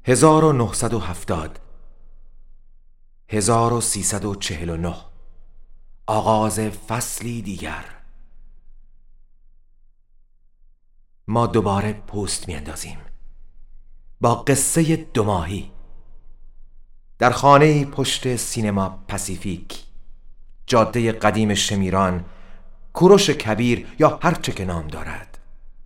1970 1349 آغاز فصلی دیگر. ما دوباره پست میاندازیم با قصه 2 ماهی در خانه‌ای پشت سینما پاسیفیک، جاده قدیم شمیران، کوروش کبیر یا هر چه که نام دارد.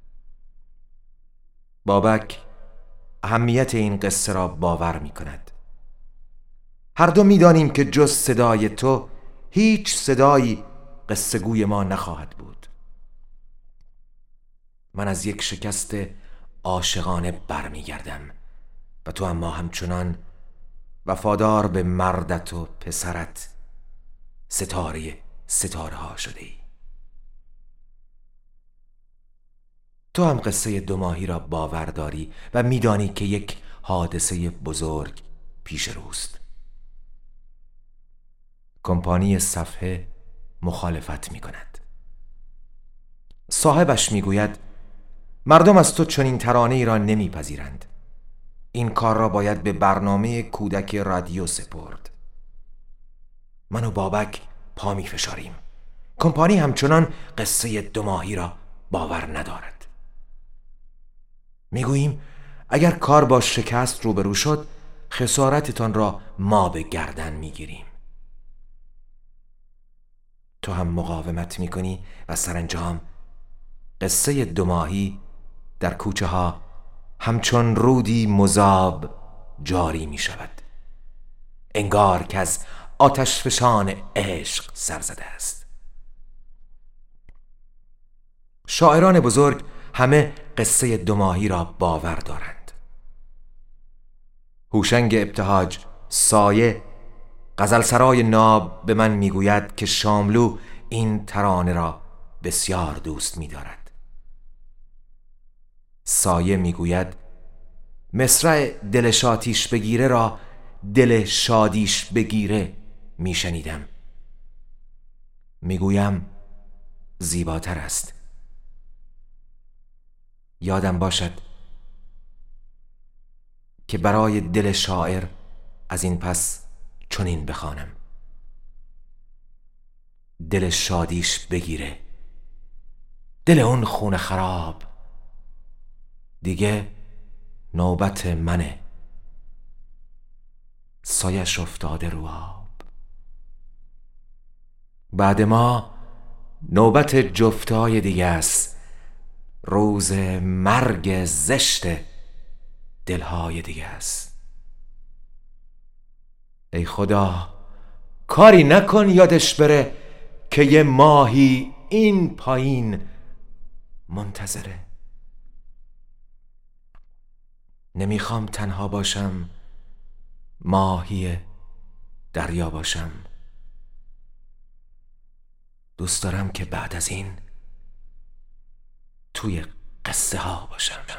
بابک اهمیت این قصه را باور می کند. هر دو می دانیم که جز صدای تو هیچ صدایی قصه گوی ما نخواهد بود. من از یک شکست عاشقانه برمی گردم و تو اما همچنان وفادار به مردت و پسرت، ستاره ها شده ای. تو هم قصه 2 ماهی را باور داری و میدانی که یک حادثه بزرگ پیش روست. کمپانی صفحه مخالفت می کند. صاحبش می گوید مردم از تو چنین ترانه ای را نمی پذیرند. این کار را باید به برنامه کودک رادیو سپرد. من و بابک پا می فشاریم. کمپانی همچنان قصه 2 ماهی را باور ندارد. میگوییم اگر کار با شکست روبرو شد، خسارتتان را ما به گردن میگیریم. تو هم مقاومت میکنی و سرانجام قصه 2 ماهی در کوچه ها همچون رودی مذاب جاری میشود، انگار که از آتشفشان عشق سر زده است. شاعران بزرگ همه قصه 2 ماهی را باور دارند. هوشنگ ابتهاج سایه غزلسرای ناب به من میگوید که شاملو این ترانه را بسیار دوست می‌دارد. سایه میگوید مصرع دل شاتیش بگیره را دل شادیش بگیره میشنیدم. میگویم زیباتر است. یادم باشد که برای دل شاعر از این پس چنین بخوانم: دل شادیش بگیره دل اون خون خراب، دیگه نوبت منه سایش افتاده رو آب. بعد ما نوبت جفتای دیگه است، روز مرگ زشت دلهای دیگه است. ای خدا کاری نکن یادش بره که 1 ماهی این پایین منتظره. نمیخوام تنها باشم، ماهی دریا باشم. دوست دارم که بعد از این توی قصه ها باشم.